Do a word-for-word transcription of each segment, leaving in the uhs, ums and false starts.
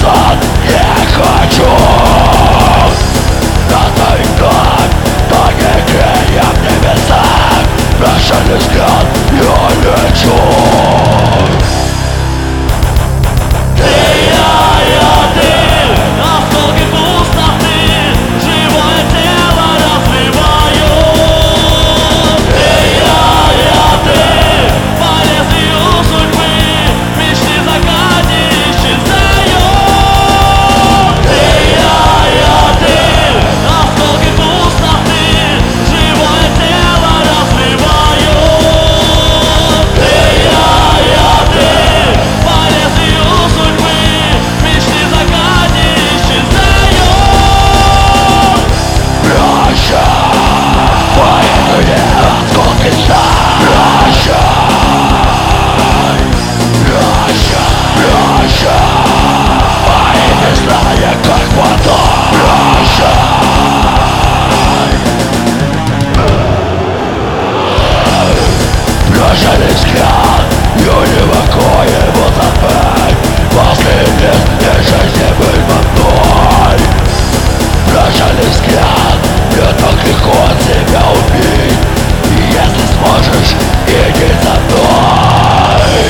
назад не хочу. Оставить вновь погибение в небесах. Прощальный взгляд я лечу. Прощальный взгляд, я не могу его забыть. Последних дней жизни был мной. Прощальный взгляд, мне так легко себя убить. И если сможешь, иди за мной.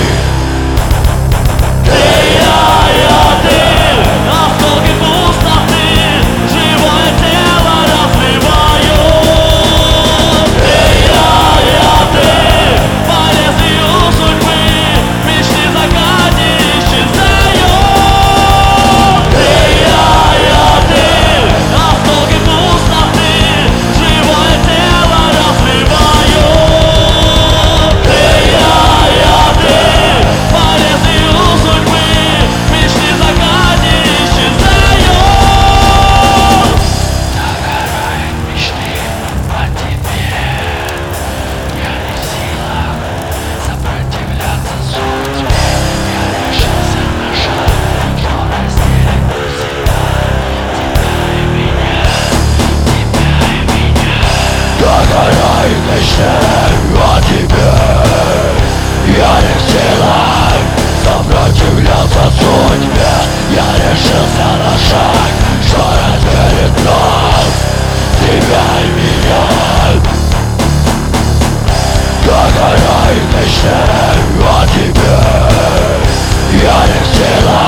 Ты, я, я, ты, осколки пустоты, живое тело разрываю. Ты, я, я, ты, болезнью судьбы, мечты загадки исчезают. Ты, я, я, ты, осколки пустоты, живое тело разрываю. Ты, я, я, ты, болезнью судьбы, мечты загадки исчезают. Догорают мечты о тебе. Я не в силах сопротивляться судьбе. Я решился на шаг, что разделит навсегда тебя и меня, тебя и меня. Догорают мечты о тебе. Я не в силах сопротивляться судьбе. Я решился на шаг, что разделит нас, тебя и меня. Догорают мечты о тебе. Я не в силах